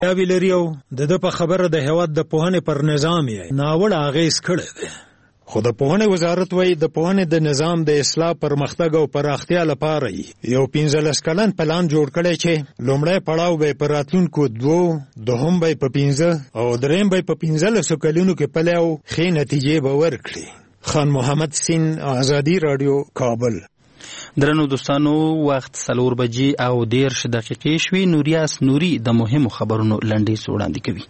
یا ویلریو د په خبره د هیواد د پوهنې پر نظام یې ناوړه اغېز کړی دی. خو د پوهنې وزارت وایي د پوهنې د نظام د اصلاح پرمختګ او پراختیا لپاره یو 15 کلن پلان جوړ کړی چې لومړی پړاو به په راتلونکو 2، دوهم به په 15 او دریم به په 15 کلونو کې پلی او ښې نتیجې به ورکړي. خان محمد سین، آزادی رادیو، کابل. درنو دوستانو، وخت 4:10 شوي. نوریاس نوري د مهمو خبرونو لنډیز وړاندې کوي.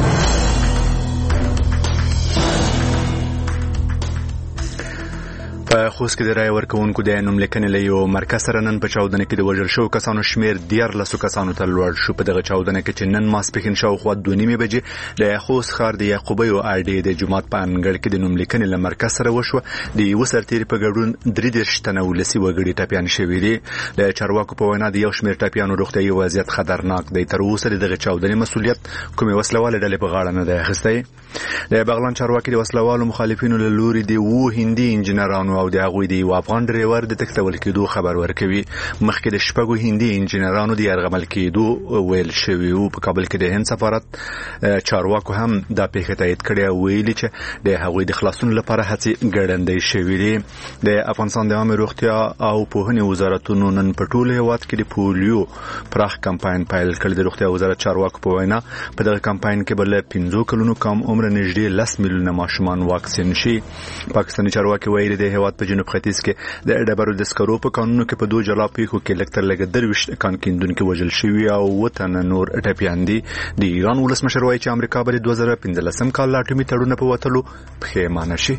په خوست کې د رای ورکوونکو د نوملیکنې له یو مرکز سره نن په چاودنه کې د وژل شوو کسانو شمیر 14 کسانو ته لوړ شو. په دغه چاودنه کې چې نن ماسپښین شاوخوا 2:30 بجې د خوست ښار د یعقوبیو اډې د جومات په انګړ کې د نوملیکنې له مرکز سره وشوه. د یو سرتیري په ګډون 33 تنه ولسي وګړي ټپیان شوي دي. د چارواکو په وینا د یو شمیر ټپیانو روغتیايي وضعیت خطرناک دی. تر اوسه دغه چاودنې مسؤلیت کومې وسلواله ډلې په غاړه نه دی اخیستی. د بغلان چارواکي د وسلوالو مخالفینو له لوري د هندي انجنیرانو او د هغوی د یو افغان ډریور د تښتول کېدو خبر ورکوي. مخکې د شپږو هندي انجنیرانو د یرغمل کېدو ویل شوي وو. په کابل کې د هند سفارت چارواکو هم دا پیښه تایید کړې او ویلي چې د هغوی د خلاصون لپاره هڅې ګړندۍ شوي دي. د افغانستان د عامه روغتیا او پوهنې وزارتونو نن په ټول هیواد کې د پولیو پراخ کمپاین پیل کړ. د روغتیا وزارت چارواکو په وینا په دغه کمپاین کې بل 15 کلونو کم عمر نږدې 10 میلیونه ماشومان واکسین شي. پاکستاني چارواکي وایي د هیواد په جنوب ختیځ کې د ډبرو د سکرو په کانونو کې په 2 جلا پیښو کې لږ تر لږه 23 کان کیندونکي وژل شوي او 7 تنه نور ټپیان دي. د ایران ولسمشر وایي چې امریکا به 2015 کال لا اټومي تړون په وتلو پښیمانه شي.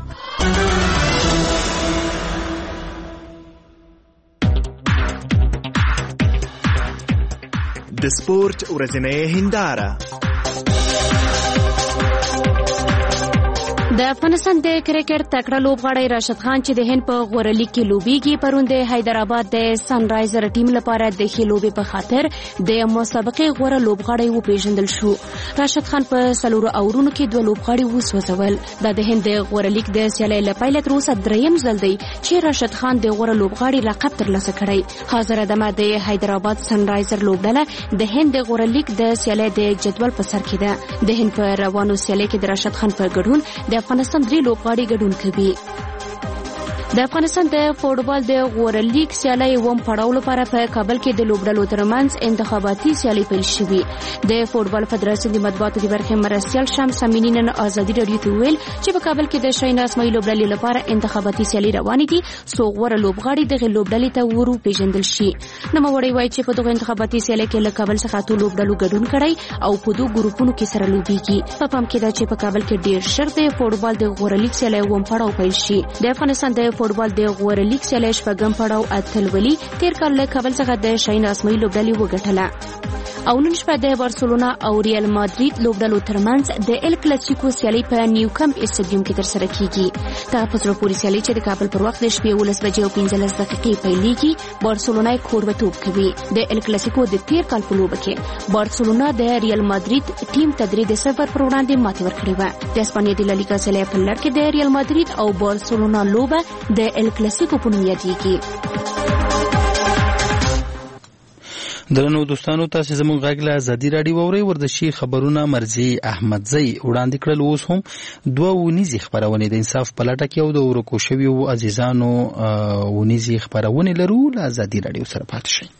د سپورت ورځنۍ هنداره. د افغانستان د کرکټ تکړه لوبغاړی راشد خان چې د هند په غوره لیګ کې لوبېږي پرون د حیدرآباد د سن رایزر ټیم لپاره د ښې لوبې په خاطر د مسابقې غوره لوبغاړی وپېژندل شو. راشد خان په 4 اورونو کې 2 لوبغاړي وسوځول. دا د هند د غوره لیګ د سیالۍ له پیله تر اوسه 3م ځل دی چې راشد خان د غوره لوبغاړي لقب ترلاسه کړی. حاضر دمه د حیدرآباد سن رایزر لوبډله د هند د غوره لیګ د سیالۍ د جدول په سر کې ده. د هند په روانو سیالۍ کې د راشد خان په ګډون د افغانستان 3 لوبغاړي ګډون کوي. د افغانستان د فوټبال د غوره لیګ سیالۍ وم پړاو لپاره په کابل کې د لوبډلو ترمنځ انتخاباتي سیالۍ پیل شوې. د فوټبال فدراسیون د مطبوعاتو د برخې مرستیال شمس امینی نن آزادي رادیو ته ویل چې په کابل کې د شاهین اسماعیل لوبډلې لپاره انتخاباتي سیالۍ روانې دي څو غوره لوبغاړي دغه لوبډلې ته ورو پیژندل شي. نوموړی وایي چې په دغه انتخاباتي سیالۍ کې له کابل څخه 2 لوبډلو ګډون کړی او په 2 ګروپونو کې سره لوبېږي. په پام کې ده چې په کابل کې ډېر ژر د فوټبال د غوره لیګ سیالۍ وم پړاو پیل شي. د افغانستان د فوټبال د غوره لیګ سیالۍ شپږم پړاو اتلولي تیر کال له کابل څخه د شاهین اسماعیل لوبډلې وګټله او نن شپه د بارسلونا او ریال مادرید لوبډلو ترمنځ د ال کلاسیکو سیالۍ په نیو کمپ استادیوم کې ترسره کیږي. دا په زړه پورې سیالۍ چې د کابل پر وخت د شپې 11 بجې او 15 دقیقې پیلېږي. بارسلونا کوربتوب کوي. د ال کلاسیکو د تیر کال په لوبه کې بارسلونا د ریال مادرید ټیم ته 3-0 پر وړاندې ماتې ورکړې وه. د اسپانیا د لالیګا سیالۍ په لړ کې د ریال مادرید او بارسلونا لوبه د ال کلاسیکو په نوم یادېږي. درنو دوستانو، تاسو زموږ غږ له آزادي راډیو اورئ. ورزشي خبرونه مرزي احمدزی وړاندې کړل. اوس هم 2 ونیزي خبرونه د انصاف په لټه کې او د ورکو شویو عزیزانو ونیزي خبرونه لرو. له آزادي راډیو سره پاتې شئ.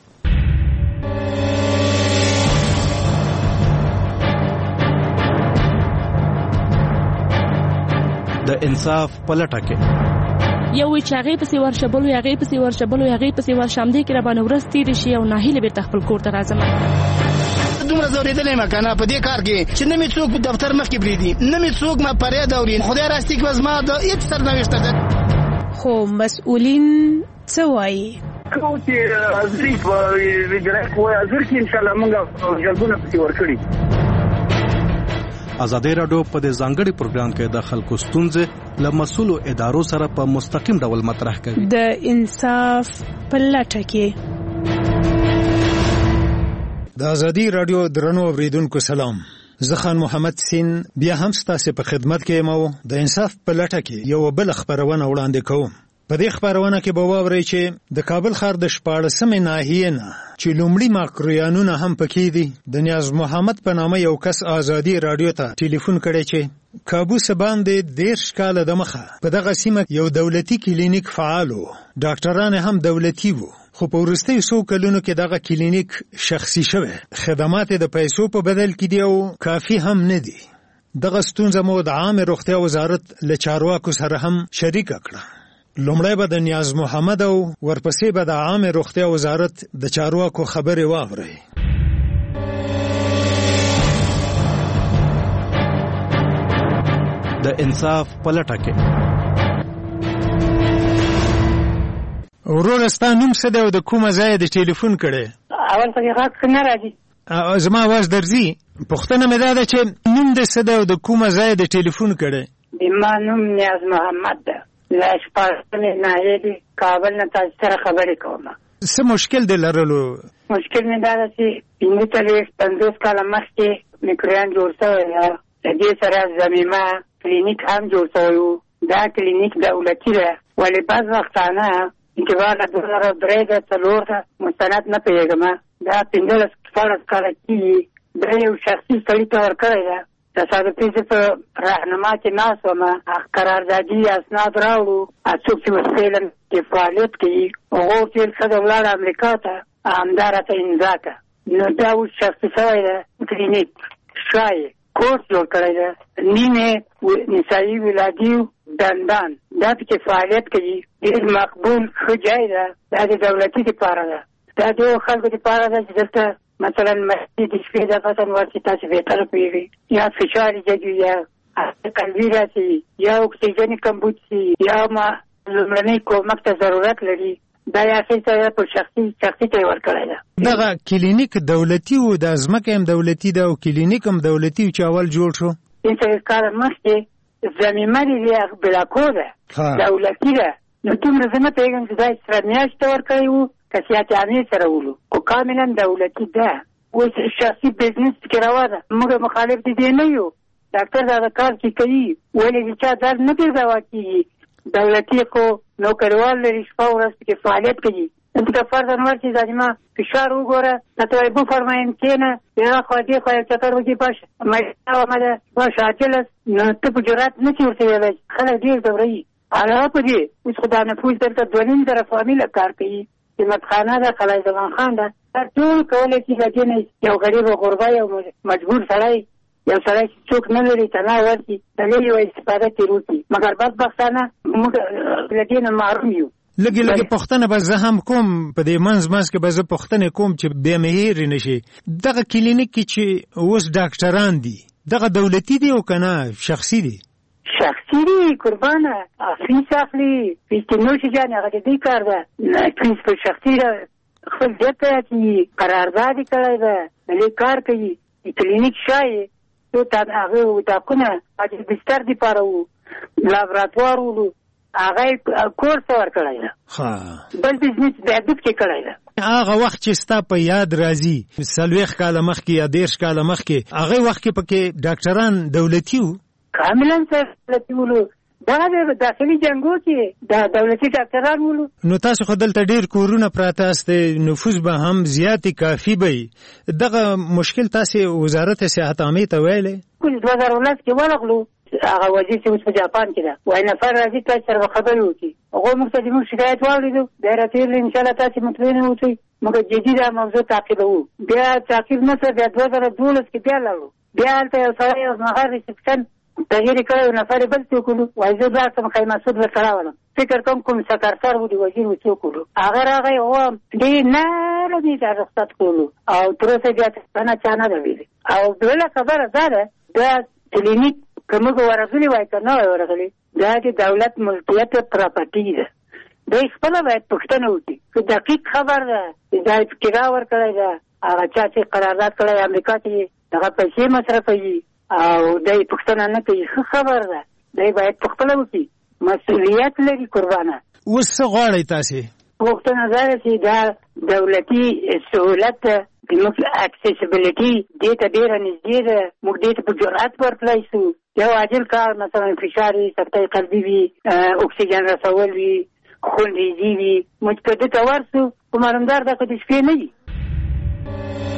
د انصاف په لټه کې یو چې هغه پسې ورشبلو هغه پسې ورشبلو هغه پسې ورشمدې کې را باندې ورستې دي شي او ناهیله به تخپل کور ته راځم. دومره زوریدلې مکنه په دې کار کې چې نه می څوک په دفتر مخ کې بریدي نه می څوک ما پرې دورین خدای راستي کې وزما د هیڅ سرنوشت ده. خو مسؤلین څه وایي؟ کوم چې ازریف وګړي کوی ازر کې ان شاء الله موږ جلبونه پکې ورکړي. آزادی راډیو په دې ځانګړي پروګرام کې د خلکو ستونزې له مسؤلو ادارو سره په مستقیم ډول مطرح کوي. د انصاف په لټه کې. د آزادی راډیو درنو اوریدونکو سلام. زه خان محمد سین بیا هم ستاسو په خدمت کې یم. د انصاف په لټه کې یو بل خبرونه وړاندې کوم. په دې خبرونه کې به واورئ چې د کابل ښار د 14مې ناحیې نه چې لومړي ماکرویانونه هم پکې دي د نیاز محمد په نامه یو کس آزادي رادیو ته ټلیفون کړی چې کابوس باندې 10 کاله د مخه په دغه سیمه یو دولتي کلینیک فعال و، ډاکټران هم دولتي وو، خو په وروستیو څو کلونو کې دغه کلینیک شخصي شوی، خدمات د پیسو په بدل کې دي او کافي هم نه دي. دغه ستونزه مو د عامه روغتیا وزارت له چارواکو سره هم شریکه کړه. لومړی به د نیاز محمد او ورپسې به د عامه روغتیا وزارت د چارواکو خبرې واورئ. د انصاف پلټه کې ورور ستا نوم څه دی او د کومه ځای د ټلیفون کړی؟ اول په غږ نه راځي. زما आवाज درځي؟ پوښتنه مې دا ده چې نوم دې څه دی او د کومه ځای د ټلیفون کړی؟ زما نوم نیاز محمد ده، له 14مې ناحیې کابل نه تاسو سره خبرې کوم. څه مشکل دی لرلو؟ مشکل مې دا ده چې 50 کاله مخکې میکرویان جوړ شوی دی، د دې سره ضمیمه کلینیک هم جوړ شوی و. دا کلینیک دولتي ده، ولې بعض وختانه انتباه له 2003 ده 4 ده مستند نه پوهېږم، دا 15 کاله کېږي. دا یو شخصي سړي ته ورکړی ده، تصادفي زه په راهنما کې ناست وم، قراردادي اسناد راوړو، څوک چې فعلا کې فعالیت کوي هغه ټول ښځه ولاړه امریکا ته، همدا راته امضا کړه. نو دا اوس شخصي شوی ده کلینیک، ښایي کورس جوړ کړی ده، نیمې نسایي ولادي دندان، دا پکې فعالیت کوي، ډېر مقبول ښه ځای ده. دا د دولتي دپاره ده، دا د خلکو دپاره ده چې دلته مثلا مسجد د شپې د فتن ورسي تاسو بهتره پوهېږئ، یا فشار جګي، یا قلبي راسي، یا اکسیجن کمبود سي، یا لومړنۍ کومک ته ضرورت لري، دا یې اخیسته په شخصي ته یې ورکړی ده. دغه کلینیک دولتي و، د ځمکه هم دولتي ده او کلینیک هم دولتي و چې اول جوړ شو؟ 30 کاله مخکې ضمیمه د بلاکو ده، دولتي ده. نو دومره زه نه پوهېږم چې دا یې سره میاشت ته ورکړی و که سیاحت عامې سره ولو، خو کاملا دولتي ده. اوس شخصي بزنس پکې روا ده، موږ مخالف د دې نه یو، ډاکټر دا کار چې کوي ولې د چا درد نه پیدا کېږي، دولتي خو نوکریوال لري، شپه ورځ پکې فعالیت کوي. دلته فرضاً ورشي زما فشار وګوره، راته وایي بفرمایئ کښېنه، دغه خوا دې خوا یو چکر وکړي، باشه آمده باشه عاجله، نو ته په جرات نه شې ورته ویلی، خلک ډېر ځوروي. علاوه په دې اوس خو دا نفوس دلته 2.5 فامیله کار کوي، حمت خانه ده، خلای زمان خان ده، دا ټول کولی شي د دې نه یو غریب و غربه یو مجبور سړی، یو سړی چې څوک نه لري تنها ورشي د دې یوه استفاده ترې وکړي. مګر بدبختانه موږ له دې نه محروم یو. لږې پوښتنه به زه هم کوم، په دې منځ کې به زه پوښتنې کوم چې بیا مې هېرې نه شي. دغه کلینیک کې چې اوس ډاکټران دي، دغه دولتي دي او که نه شخصي دي؟ شخصي دي قربانه، فیس اخلي، فیس کې نوشي جانې هغه د دوی کار ده، فیس په شخصي ده، خپل جیب ته اچوي، قرارداد یې کړی ده، دلې کار کوي. کلینیک ښایي څو هغه اتاقونه د بستر دپاره وو، لابراتوار ولو، هغه یې کورس ته ورکړی ده، بل بزنس بهبود کې کړی ده. هغه وخت چې ستا په یاد راځي 40 کاله مخکې یا 10 کاله مخکې، هغه وخت کې پکې ډاکټران دولتي وو؟ کاملا دولتي ولو، دغه د داخلي جنګو کې د دولتي ډاکټران ولو. نو تاسو خو دلته ډېر کورونه پراته استئ، نفوس به هم زیاتې کافي به وي، دغه مشکل تاسې وزارت صحت عامې ته ویلی؟ 2019 کې ورغلو، هغه وزیر چې اوس په جاپان کې ده، وایي نفر راځي تاسو سره به خبرې وکړي، هغوی موږ ته زموږ شکایت واورېدو، بیا یې راته ویل انشاءالله تاسې مطمئن اوسئ، موږ جدي دا موضوع تعقیبوو. بیا تعقیب نه شوه، بیا 2012 کې بیا لاړو، بیا هلته یو سړی یو مغر ریسپشن تغییر کړی، یو نفر یې بل څوک ولو، وایي زه لاړ شم خیر مسعود ورته راولم، فکر کوم کوم سکرتر و د وزیر و څوک ولو، هغه راغی هغه ډېر نرم یې رخصت کړلو او تر اوسه بیا څه چا نه ده ویلې. او بله خبره دا ده، دا کلینیک که موږ ورغلي وای که نه وای ورغلي، دا د دولت ملکیت پراپرټي ده، دوی خپله باید پوښتنه وکړي که دقیق خبر ده دا یې پکې راورکړی ده، هغه چا چې قرارداد کړی امریکا کې هغه پیسې مصرفوي او دی پوښتنه نه کوي، ښه خبر ده، دی باید پخپله وکړي، مسؤلیت لري قربانه. اوس څه غواړئ تاسې؟ پوښتنه دا ده چې دا دولتي سهولت زموږ اکسیسیبلیټي دې ته ډېره نږدې ده، موږ دې ته په جرأت ورتلی شو، یو عاجل کار مثلا فشار وي، سکته قلبي وي، اکسیجن رسول وي، خونریزي وي موږ په دې ته ورسو په مالمدار دا که د شپې نه وي